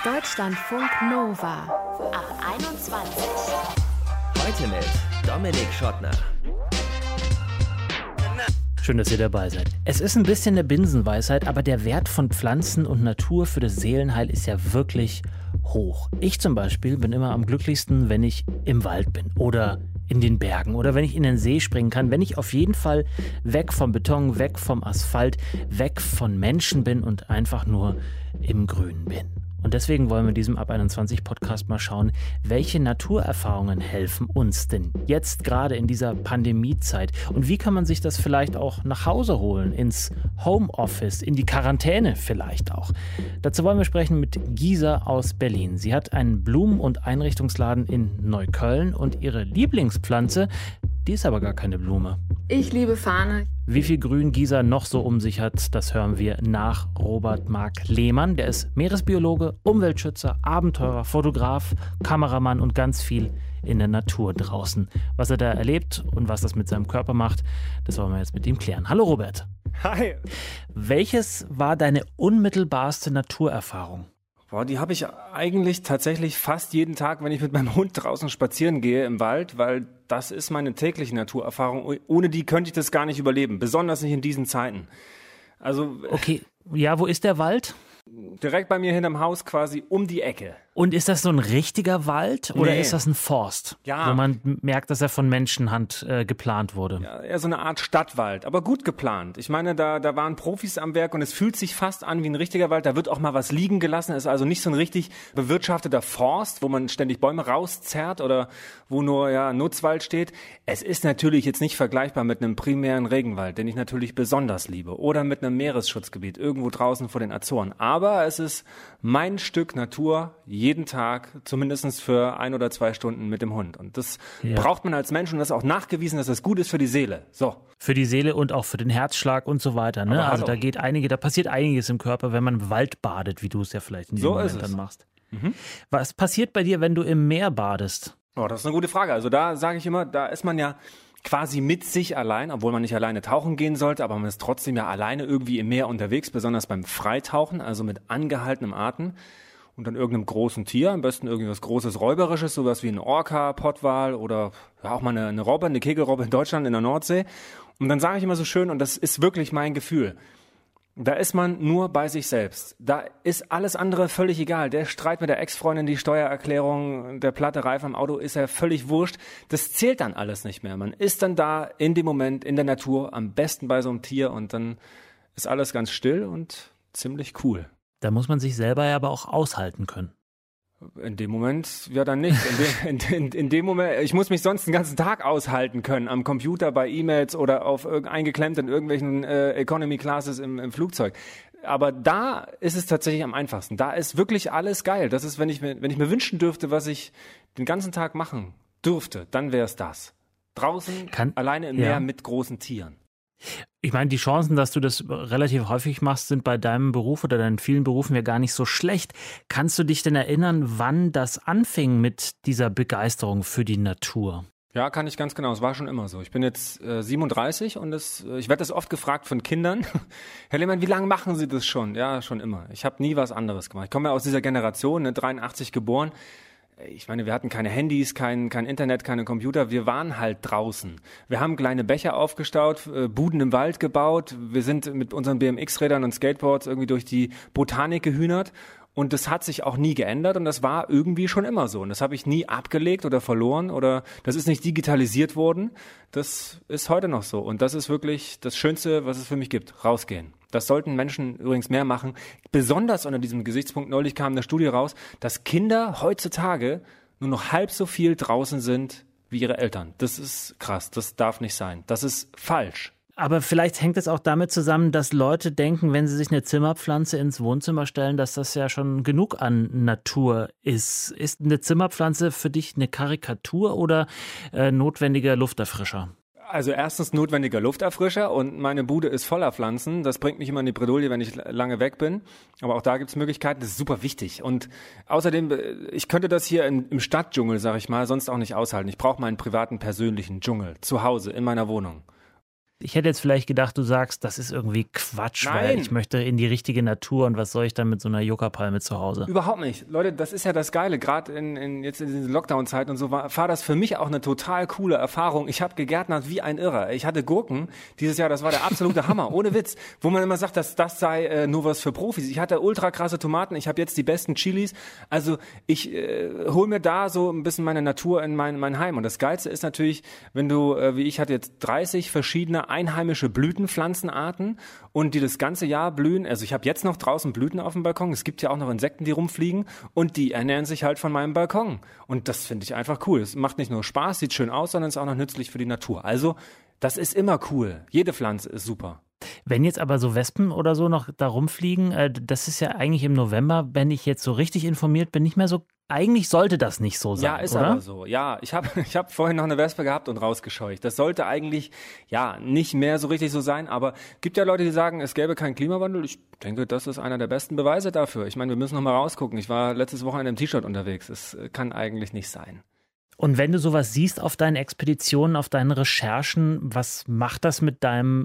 Deutschlandfunk Nova ab 21. Heute mit Dominik Schottner. Schön, dass ihr dabei seid. Es ist ein bisschen eine Binsenweisheit, aber der Wert von Pflanzen und Natur für das Seelenheil ist ja wirklich hoch. Ich zum Beispiel bin immer am glücklichsten, wenn ich im Wald bin oder in den Bergen oder wenn ich in den See springen kann, wenn ich auf jeden Fall weg vom Beton, weg vom Asphalt, weg von Menschen bin und einfach nur im Grünen bin. Und deswegen wollen wir in diesem Ab 21 Podcast mal schauen, welche Naturerfahrungen helfen uns denn jetzt gerade in dieser Pandemiezeit? Und wie kann man sich das vielleicht auch nach Hause holen, ins Homeoffice, in die Quarantäne vielleicht auch? Dazu wollen wir sprechen mit Gisa aus Berlin. Sie hat einen Blumen- und Einrichtungsladen in Neukölln und ihre Lieblingspflanze, die ist aber gar keine Blume. Ich liebe Fahne. Wie viel Grün Gisa noch so um sich hat, das hören wir nach Robert Marc Lehmann. Der ist Meeresbiologe, Umweltschützer, Abenteurer, Fotograf, Kameramann und ganz viel in der Natur draußen. Was er da erlebt und was das mit seinem Körper macht, das wollen wir jetzt mit ihm klären. Hallo Robert. Hi. Welches war deine unmittelbarste Naturerfahrung? Boah, die habe ich eigentlich tatsächlich fast jeden Tag, wenn ich mit meinem Hund draußen spazieren gehe im Wald, weil das ist meine tägliche Naturerfahrung. Ohne die könnte ich das gar nicht überleben, besonders nicht in diesen Zeiten. Also Okay, ja, wo ist der Wald? direkt bei mir hinterm Haus quasi um die Ecke. Und ist das so ein richtiger Wald oder Nee. ist das ein Forst, Ja. wo man merkt, dass er von Menschenhand geplant wurde? Ja, eher so eine Art Stadtwald, aber gut geplant. Ich meine, da waren Profis am Werk und es fühlt sich fast an wie ein richtiger Wald. Da wird auch mal was liegen gelassen. Es ist also nicht so ein richtig bewirtschafteter Forst, wo man ständig Bäume rauszerrt oder wo nur Nutzwald steht. Es ist natürlich jetzt nicht vergleichbar mit einem primären Regenwald, den ich natürlich besonders liebe, oder mit einem Meeresschutzgebiet irgendwo draußen vor den Azoren. Aber es ist mein Stück Natur, jeden Tag, zumindest für 1 oder 2 Stunden mit dem Hund. Und das braucht man als Mensch und das ist auch nachgewiesen, dass das gut ist für die Seele. So. Für die Seele und auch für den Herzschlag und so weiter. Ne? Aber Also hallo. da passiert einiges im Körper, wenn man im Wald badet, wie du es ja vielleicht in diesem So Moment ist es. dann machst. Was passiert bei dir, wenn du im Meer badest? Oh, das ist eine gute Frage. Also da sage ich immer, da ist man ja quasi mit sich allein, obwohl man nicht alleine tauchen gehen sollte, aber man ist trotzdem ja alleine irgendwie im Meer unterwegs, besonders beim Freitauchen, also mit angehaltenem Atem und dann irgendeinem großen Tier, am besten irgendwas Großes, Räuberisches, sowas wie ein Orca, Pottwal oder ja, auch mal eine Robbe, eine Kegelrobbe in Deutschland in der Nordsee. Und dann sage ich immer so schön, und das ist wirklich mein Gefühl, da ist man nur bei sich selbst. Da ist alles andere völlig egal. Der Streit mit der Ex-Freundin, die Steuererklärung, der platte Reifen am Auto ist ja völlig wurscht. Das zählt dann alles nicht mehr. Man ist dann da in dem Moment in der Natur, am besten bei so einem Tier und dann ist alles ganz still und ziemlich cool. Da muss man sich selber ja aber auch aushalten können. In dem Moment, ja dann nicht. In dem Moment, ich muss mich sonst den ganzen Tag aushalten können, am Computer, bei E-Mails oder eingeklemmt in irgendwelchen Economy Classes im Flugzeug. Aber da ist es tatsächlich am einfachsten. Da ist wirklich alles geil. Das ist, wenn ich mir wünschen dürfte, was ich den ganzen Tag machen dürfte, dann wäre es das. Draußen, alleine im Meer mit großen Tieren. Ich meine, die Chancen, dass du das relativ häufig machst, sind bei deinem Beruf oder deinen vielen Berufen ja gar nicht so schlecht. Kannst du dich denn erinnern, wann das anfing mit dieser Begeisterung für die Natur? Ja, kann ich ganz genau. Es war schon immer so. Ich bin jetzt 37 und ich werde das oft gefragt von Kindern. Herr Lehmann, wie lange machen Sie das schon? Ja, schon immer. Ich habe nie was anderes gemacht. Ich komme ja aus dieser Generation, 83 geboren. Ich meine, wir hatten keine Handys, kein Internet, keine Computer. Wir waren halt draußen. Wir haben kleine Becher aufgestaut, Buden im Wald gebaut. Wir sind mit unseren BMX-Rädern und Skateboards irgendwie durch die Botanik gehühnert. Und das hat sich auch nie geändert und das war irgendwie schon immer so. Und das habe ich nie abgelegt oder verloren oder das ist nicht digitalisiert worden. Das ist heute noch so. Und das ist wirklich das Schönste, was es für mich gibt. Rausgehen. Das sollten Menschen übrigens mehr machen. Besonders unter diesem Gesichtspunkt, neulich kam eine Studie raus, dass Kinder heutzutage nur noch halb so viel draußen sind wie ihre Eltern. Das ist krass. Das darf nicht sein. Das ist falsch. Aber vielleicht hängt es auch damit zusammen, dass Leute denken, wenn sie sich eine Zimmerpflanze ins Wohnzimmer stellen, dass das ja schon genug an Natur ist. Ist eine Zimmerpflanze für dich eine Karikatur oder notwendiger Lufterfrischer? Also erstens notwendiger Lufterfrischer und meine Bude ist voller Pflanzen. Das bringt mich immer in die Bredouille, wenn ich lange weg bin. Aber auch da gibt's Möglichkeiten, das ist super wichtig. Und außerdem, ich könnte das hier im Stadtdschungel, sag ich mal, sonst auch nicht aushalten. Ich brauche meinen privaten, persönlichen Dschungel zu Hause, in meiner Wohnung. Ich hätte jetzt vielleicht gedacht, du sagst, das ist irgendwie Quatsch, Nein. weil ich möchte in die richtige Natur und was soll ich dann mit so einer Yucca-Palme zu Hause? Überhaupt nicht. Leute, das ist ja das Geile. Gerade jetzt in diesen Lockdown-Zeiten und so war das für mich auch eine total coole Erfahrung. Ich habe gegärtnert wie ein Irrer. Ich hatte Gurken dieses Jahr, das war der absolute Hammer, ohne Witz. Wo man immer sagt, dass das sei nur was für Profis. Ich hatte ultra krasse Tomaten, ich habe jetzt die besten Chilis. Also ich hole mir da so ein bisschen meine Natur in mein Heim. Und das Geilste ist natürlich, wenn du, wie ich hatte jetzt 30 verschiedene einheimische Blütenpflanzenarten und die das ganze Jahr blühen. Also ich habe jetzt noch draußen Blüten auf dem Balkon. Es gibt ja auch noch Insekten, die rumfliegen und die ernähren sich halt von meinem Balkon. Und das finde ich einfach cool. Es macht nicht nur Spaß, sieht schön aus, sondern ist auch noch nützlich für die Natur. Also das ist immer cool. Jede Pflanze ist super. Wenn jetzt aber so Wespen oder so noch da rumfliegen, das ist ja eigentlich im November, wenn ich jetzt so richtig informiert bin, nicht mehr so. Eigentlich sollte das nicht so sein, ja, ist oder? aber so. Ja, ich hab vorhin noch eine Wespe gehabt und rausgescheucht. Das sollte eigentlich ja nicht mehr so richtig so sein, aber gibt ja Leute, die sagen, es gäbe keinen Klimawandel. Ich denke, das ist einer der besten Beweise dafür. Ich meine, wir müssen noch mal rausgucken. Ich war letztes Wochenende im T-Shirt unterwegs. Es kann eigentlich nicht sein. Und wenn du sowas siehst auf deinen Expeditionen, auf deinen Recherchen, was macht das mit deinem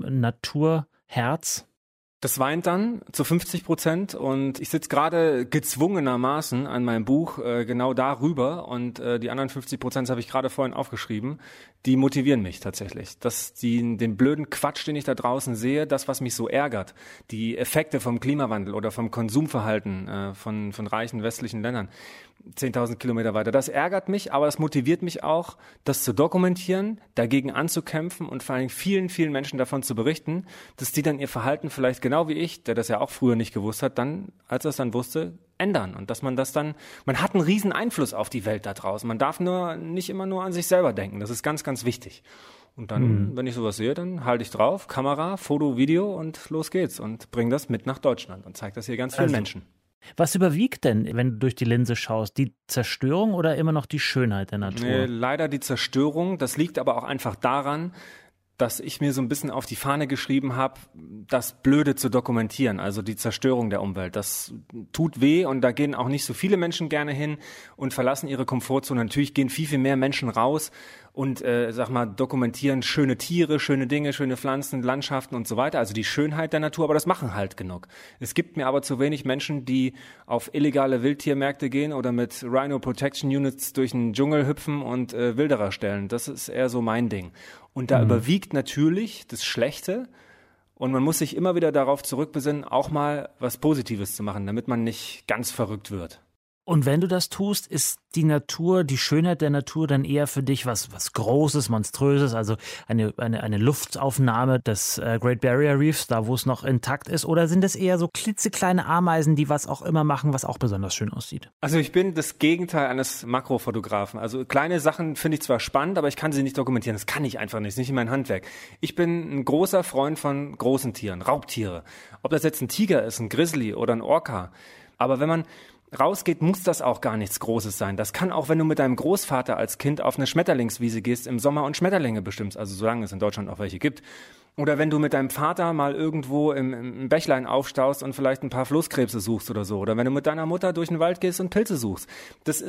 Naturherz? Das weint dann zu 50% und ich sitze gerade gezwungenermaßen an meinem Buch genau darüber und die anderen 50% habe ich gerade vorhin aufgeschrieben, die motivieren mich tatsächlich. Den blöden Quatsch, den ich da draußen sehe, das, was mich so ärgert, die Effekte vom Klimawandel oder vom Konsumverhalten von reichen westlichen Ländern, 10.000 Kilometer weiter. Das ärgert mich, aber das motiviert mich auch, das zu dokumentieren, dagegen anzukämpfen und vor allem vielen, vielen Menschen davon zu berichten, dass die dann ihr Verhalten vielleicht genau wie ich, der das ja auch früher nicht gewusst hat, dann, als er es dann wusste, ändern. Und dass man man hat einen riesen Einfluss auf die Welt da draußen. Man darf nicht immer nur an sich selber denken. Das ist ganz, ganz wichtig. Und dann, wenn ich sowas sehe, dann halte ich drauf, Kamera, Foto, Video und los geht's und bring das mit nach Deutschland und zeige das hier ganz vielen Menschen. Was überwiegt denn, wenn du durch die Linse schaust? Die Zerstörung oder immer noch die Schönheit der Natur? Nee, leider die Zerstörung. Das liegt aber auch einfach daran, dass ich mir so ein bisschen auf die Fahne geschrieben habe, das Blöde zu dokumentieren, also die Zerstörung der Umwelt. Das tut weh und da gehen auch nicht so viele Menschen gerne hin und verlassen ihre Komfortzone. Natürlich gehen viel, viel mehr Menschen raus und dokumentieren schöne Tiere, schöne Dinge, schöne Pflanzen, Landschaften und so weiter, also die Schönheit der Natur, aber das machen halt genug. Es gibt mir aber zu wenig Menschen, die auf illegale Wildtiermärkte gehen oder mit Rhino Protection Units durch den Dschungel hüpfen und Wilderer stellen. Das ist eher so mein Ding. Und da überwiegt natürlich das Schlechte und man muss sich immer wieder darauf zurückbesinnen, auch mal was Positives zu machen, damit man nicht ganz verrückt wird. Und wenn du das tust, ist die Natur, die Schönheit der Natur dann eher für dich was Großes, Monströses, also eine Luftaufnahme des Great Barrier Reefs, da wo es noch intakt ist, oder sind es eher so klitzekleine Ameisen, die was auch immer machen, was auch besonders schön aussieht? Also ich bin das Gegenteil eines Makrofotografen. Also kleine Sachen finde ich zwar spannend, aber ich kann sie nicht dokumentieren. Das kann ich einfach nicht, das ist nicht in mein Handwerk. Ich bin ein großer Freund von großen Tieren, Raubtiere. Ob das jetzt ein Tiger ist, ein Grizzly oder ein Orca. Aber wenn man rausgeht, muss das auch gar nichts Großes sein. Das kann auch, wenn du mit deinem Großvater als Kind auf eine Schmetterlingswiese gehst im Sommer und Schmetterlinge bestimmst, also solange es in Deutschland auch welche gibt. Oder wenn du mit deinem Vater mal irgendwo im Bächlein aufstaust und vielleicht ein paar Flusskrebse suchst oder so. Oder wenn du mit deiner Mutter durch den Wald gehst und Pilze suchst. Das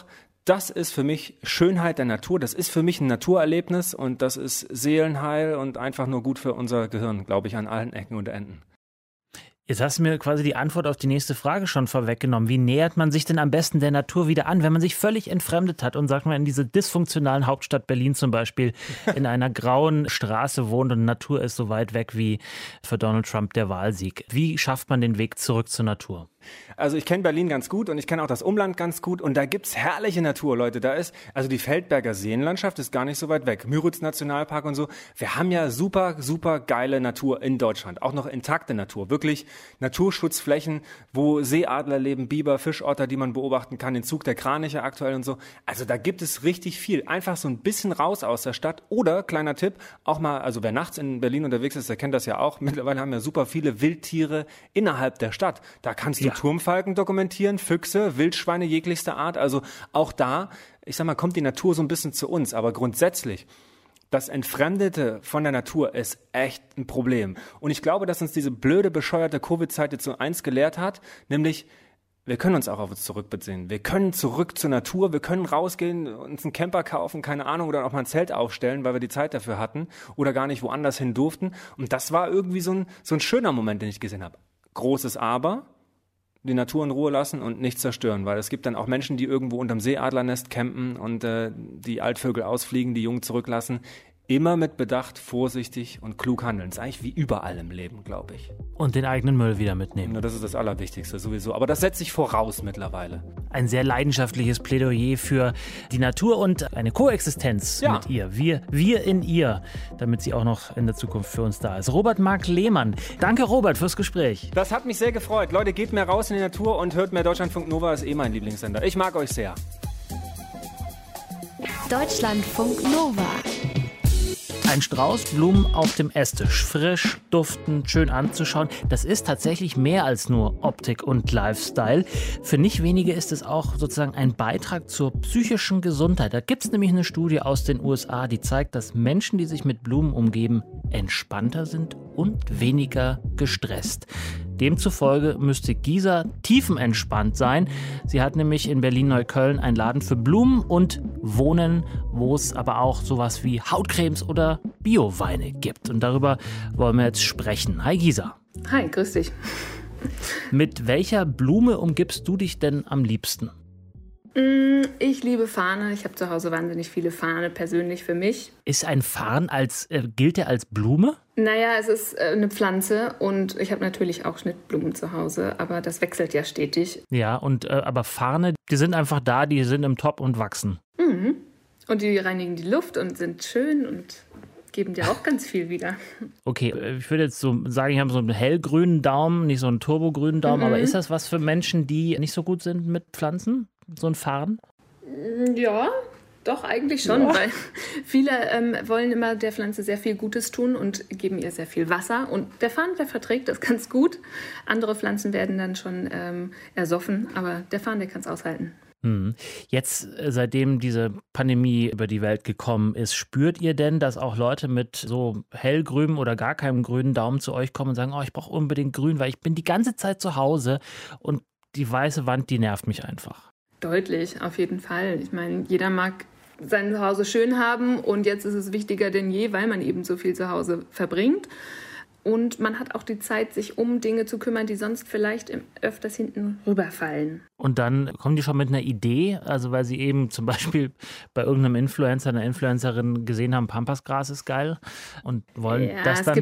ist für mich Schönheit der Natur. Das ist für mich ein Naturerlebnis und das ist Seelenheil und einfach nur gut für unser Gehirn, glaube ich, an allen Ecken und Enden. Jetzt hast du mir quasi die Antwort auf die nächste Frage schon vorweggenommen. Wie nähert man sich denn am besten der Natur wieder an, wenn man sich völlig entfremdet hat und, sagt man, in dieser dysfunktionalen Hauptstadt Berlin zum Beispiel in einer grauen Straße wohnt und Natur ist so weit weg wie für Donald Trump der Wahlsieg. Wie schafft man den Weg zurück zur Natur? Also ich kenne Berlin ganz gut und ich kenne auch das Umland ganz gut und da gibt's herrliche Natur, Leute. Also die Feldberger Seenlandschaft ist gar nicht so weit weg. Müritz Nationalpark und so. Wir haben ja super, super geile Natur in Deutschland. Auch noch intakte Natur. Wirklich Naturschutzflächen, wo Seeadler leben, Biber, Fischotter, die man beobachten kann, den Zug der Kraniche aktuell und so. Also da gibt es richtig viel. Einfach so ein bisschen raus aus der Stadt oder, kleiner Tipp, auch mal, also wer nachts in Berlin unterwegs ist, der kennt das ja auch. Mittlerweile haben wir super viele Wildtiere innerhalb der Stadt. Da kannst du Turmfalken dokumentieren, Füchse, Wildschweine jeglichster Art. Also auch da, ich sag mal, kommt die Natur so ein bisschen zu uns. Aber grundsätzlich, das Entfremdete von der Natur ist echt ein Problem. Und ich glaube, dass uns diese blöde, bescheuerte Covid-Zeit jetzt so eins gelehrt hat, nämlich wir können uns auch auf uns zurückbesinnen. Wir können zurück zur Natur, wir können rausgehen, uns einen Camper kaufen, keine Ahnung, oder auch mal ein Zelt aufstellen, weil wir die Zeit dafür hatten oder gar nicht woanders hin durften. Und das war irgendwie so ein schöner Moment, den ich gesehen habe. Großes Aber, die Natur in Ruhe lassen und nicht zerstören, weil es gibt dann auch Menschen, die irgendwo unterm Seeadlernest campen und die Altvögel ausfliegen, die Jungen zurücklassen. Immer mit Bedacht, vorsichtig und klug handeln. Das ist eigentlich wie überall im Leben, glaube ich. Und den eigenen Müll wieder mitnehmen. Ja, das ist das Allerwichtigste sowieso. Aber das setzt sich voraus mittlerweile. Ein sehr leidenschaftliches Plädoyer für die Natur und eine Koexistenz mit ihr. Wir in ihr, damit sie auch noch in der Zukunft für uns da ist. Robert Marc Lehmann. Danke, Robert, fürs Gespräch. Das hat mich sehr gefreut. Leute, geht mehr raus in die Natur und hört mehr Deutschlandfunk Nova, ist mein Lieblingssender. Ich mag euch sehr. Deutschlandfunk Nova. Ein Strauß Blumen auf dem Esstisch, frisch, duftend, schön anzuschauen. Das ist tatsächlich mehr als nur Optik und Lifestyle. Für nicht wenige ist es auch sozusagen ein Beitrag zur psychischen Gesundheit. Da gibt es nämlich eine Studie aus den USA, die zeigt, dass Menschen, die sich mit Blumen umgeben, entspannter sind und weniger gestresst. Demzufolge müsste Gisa tiefenentspannt sein. Sie hat nämlich in Berlin-Neukölln einen Laden für Blumen und Wohnen, wo es aber auch sowas wie Hautcremes oder Bioweine gibt. Und darüber wollen wir jetzt sprechen. Hi Gisa. Hi, grüß dich. Mit welcher Blume umgibst du dich denn am liebsten? Ich liebe Farne. Ich habe zu Hause wahnsinnig viele Farne persönlich für mich. Ist ein Farn gilt der als Blume? Naja, es ist eine Pflanze und ich habe natürlich auch Schnittblumen zu Hause, aber das wechselt ja stetig. Ja, aber Farne, die sind einfach da, die sind im Topf und wachsen. Mhm. Und die reinigen die Luft und sind schön und geben dir auch ganz viel wieder. Okay, ich würde jetzt so sagen, ich habe so einen hellgrünen Daumen, nicht so einen turbogrünen Daumen, aber ist das was für Menschen, die nicht so gut sind mit Pflanzen? So ein Farn? Ja, doch, eigentlich schon, weil viele wollen immer der Pflanze sehr viel Gutes tun und geben ihr sehr viel Wasser. Und der Farn, der verträgt das ganz gut. Andere Pflanzen werden dann schon ersoffen, aber der Farn, der kann es aushalten. Jetzt, seitdem diese Pandemie über die Welt gekommen ist, spürt ihr denn, dass auch Leute mit so hellgrünem oder gar keinem grünen Daumen zu euch kommen und sagen, ich brauche unbedingt grün, weil ich bin die ganze Zeit zu Hause und die weiße Wand, die nervt mich einfach? Deutlich, auf jeden Fall. Ich meine, jeder mag sein Zuhause schön haben und jetzt ist es wichtiger denn je, weil man eben so viel zu Hause verbringt. Und man hat auch die Zeit, sich um Dinge zu kümmern, die sonst vielleicht öfters hinten rüberfallen. Und dann kommen die schon mit einer Idee, also weil sie eben zum Beispiel bei irgendeinem Influencer, einer Influencerin gesehen haben, Pampasgras ist geil und wollen das dann...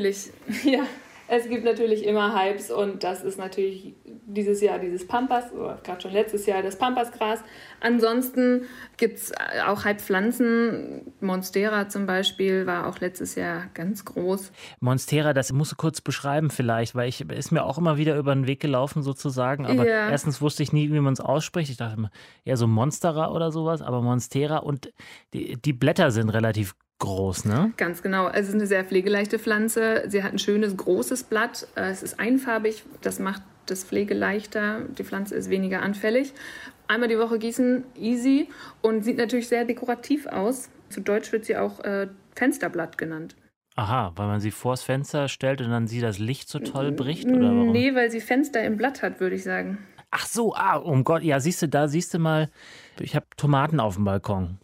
Es gibt natürlich immer Hypes und das ist natürlich dieses Jahr dieses Pampas, oder gerade schon letztes Jahr das Pampasgras. Ansonsten gibt es auch Hype-Pflanzen. Monstera zum Beispiel war auch letztes Jahr ganz groß. Monstera, das musst du kurz beschreiben vielleicht, weil ist mir auch immer wieder über den Weg gelaufen sozusagen. Aber erstens wusste ich nie, wie man es ausspricht. Ich dachte immer, eher so Monstera oder sowas, aber Monstera und die Blätter sind relativ groß, ne? Ganz genau. Es ist eine sehr pflegeleichte Pflanze. Sie hat ein schönes, großes Blatt. Es ist einfarbig. Das macht das pflegeleichter. Die Pflanze ist weniger anfällig. Einmal die Woche gießen, easy. Und sieht natürlich sehr dekorativ aus. Zu Deutsch wird sie auch Fensterblatt genannt. Aha, weil man sie vors Fenster stellt und dann sie das Licht so toll bricht? Oder warum? Nee, weil sie Fenster im Blatt hat, würde ich sagen. Ach so, um Gott. Ja, siehst du mal, ich habe Tomaten auf dem Balkon.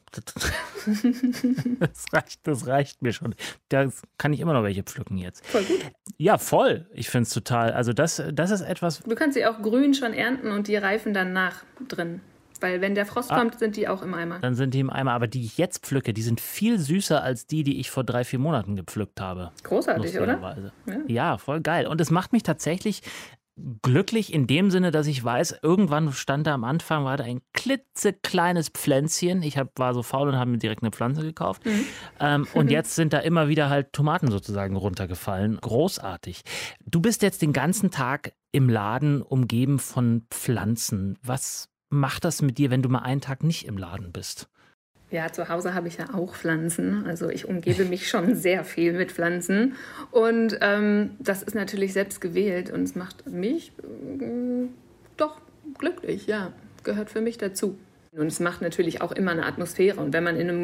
Das reicht mir schon. Da kann ich immer noch welche pflücken jetzt. Voll gut. Ja, voll. Ich finde es total. Also das ist etwas... Du kannst sie auch grün schon ernten und die reifen dann nach drin. Weil wenn der Frost kommt, sind die auch im Eimer. Dann sind die im Eimer. Aber die ich jetzt pflücke, die sind viel süßer als die ich vor 3-4 Monaten gepflückt habe. Großartig, oder? Ja, voll geil. Und es macht mich tatsächlich glücklich in dem Sinne, dass ich weiß, irgendwann stand da am Anfang, war da ein klitzekleines Pflänzchen. Ich war so faul und habe mir direkt eine Pflanze gekauft. Und jetzt sind da immer wieder halt Tomaten sozusagen runtergefallen. Großartig. Du bist jetzt den ganzen Tag im Laden umgeben von Pflanzen. Was macht das mit dir, wenn du mal einen Tag nicht im Laden bist? Ja, zu Hause habe ich ja auch Pflanzen. Also ich umgebe mich schon sehr viel mit Pflanzen. Und das ist natürlich selbst gewählt und es macht mich doch glücklich, ja. Gehört für mich dazu. Und es macht natürlich auch immer eine Atmosphäre. Und wenn man in einem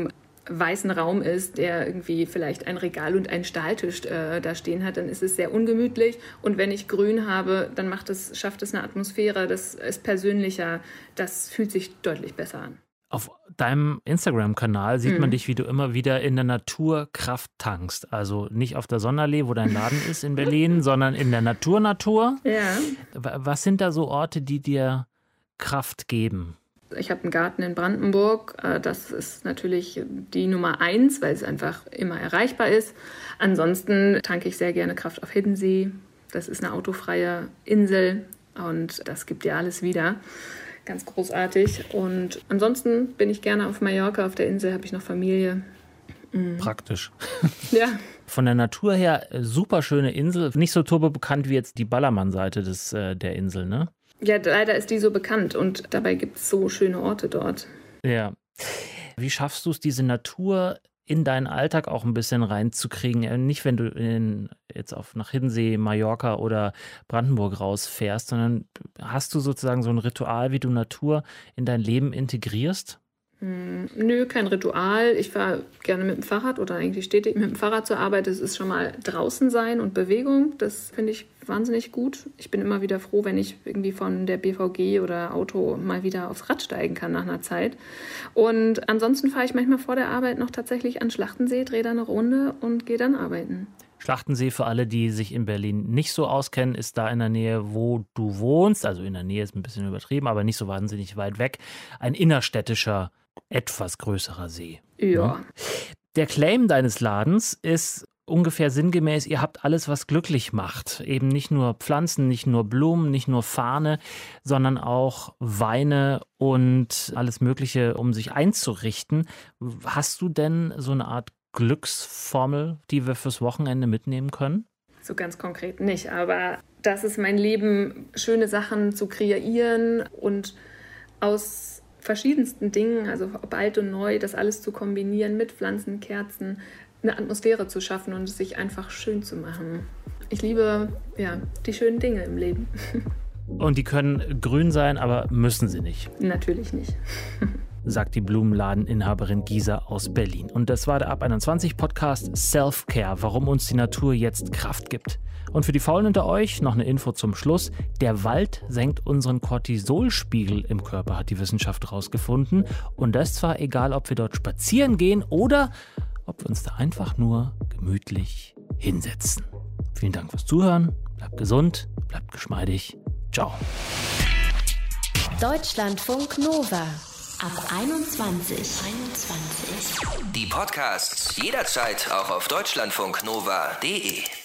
weißen Raum ist, der irgendwie vielleicht ein Regal und einen Stahltisch da stehen hat, dann ist es sehr ungemütlich. Und wenn ich Grün habe, dann schafft es eine Atmosphäre, das ist persönlicher, das fühlt sich deutlich besser an. Auf deinem Instagram-Kanal sieht man dich, wie du immer wieder in der Natur Kraft tankst. Also nicht auf der Sonderallee, wo dein Laden ist in Berlin, sondern in der Natur. Ja. Was sind da so Orte, die dir Kraft geben? Ich habe einen Garten in Brandenburg. Das ist natürlich die Nummer 1, weil es einfach immer erreichbar ist. Ansonsten tanke ich sehr gerne Kraft auf Hiddensee. Das ist eine autofreie Insel und das gibt dir alles wieder. Ganz großartig. Und ansonsten bin ich gerne auf Mallorca. Auf der Insel habe ich noch Familie. Praktisch. Ja. Von der Natur her super schöne Insel. Nicht so turbobekannt wie jetzt die Ballermann-Seite der Insel, ne? Ja, leider ist die so bekannt und dabei gibt es so schöne Orte dort. Ja. Wie schaffst du es, diese Natur in deinen Alltag auch ein bisschen reinzukriegen? Nicht, wenn du jetzt nach Hiddensee, Mallorca oder Brandenburg rausfährst, sondern hast du sozusagen so ein Ritual, wie du Natur in dein Leben integrierst? Nö, kein Ritual. Ich fahre gerne mit dem Fahrrad oder eigentlich stetig mit dem Fahrrad zur Arbeit. Das ist schon mal draußen sein und Bewegung. Das finde ich wahnsinnig gut. Ich bin immer wieder froh, wenn ich irgendwie von der BVG oder Auto mal wieder aufs Rad steigen kann nach einer Zeit. Und ansonsten fahre ich manchmal vor der Arbeit noch tatsächlich an Schlachtensee, drehe da eine Runde und gehe dann arbeiten. Schlachtensee, für alle, die sich in Berlin nicht so auskennen, ist da in der Nähe, wo du wohnst. Also in der Nähe ist ein bisschen übertrieben, aber nicht so wahnsinnig weit weg. Ein innerstädtischer, etwas größerer See. Ja. Der Claim deines Ladens ist ungefähr sinngemäß, ihr habt alles, was glücklich macht. Eben nicht nur Pflanzen, nicht nur Blumen, nicht nur Fahne, sondern auch Weine und alles Mögliche, um sich einzurichten. Hast du denn so eine Art Glücksformel, die wir fürs Wochenende mitnehmen können? So ganz konkret nicht, aber das ist mein Leben, schöne Sachen zu kreieren und aus verschiedensten Dingen, also ob alt und neu, das alles zu kombinieren mit Pflanzen, Kerzen, eine Atmosphäre zu schaffen und es sich einfach schön zu machen. Ich liebe die schönen Dinge im Leben. Und die können grün sein, aber müssen sie nicht. Natürlich nicht. Sagt die Blumenladeninhaberin Gisa aus Berlin. Und das war der Ab 21 Podcast Self-Care, warum uns die Natur jetzt Kraft gibt. Und für die Faulen unter euch noch eine Info zum Schluss. Der Wald senkt unseren Cortisolspiegel im Körper, hat die Wissenschaft rausgefunden. Und das zwar egal, ob wir dort spazieren gehen oder ob wir uns da einfach nur gemütlich hinsetzen. Vielen Dank fürs Zuhören. Bleibt gesund, bleibt geschmeidig. Ciao. Deutschlandfunk Nova. Ab 21. Die Podcasts jederzeit auch auf deutschlandfunknova.de.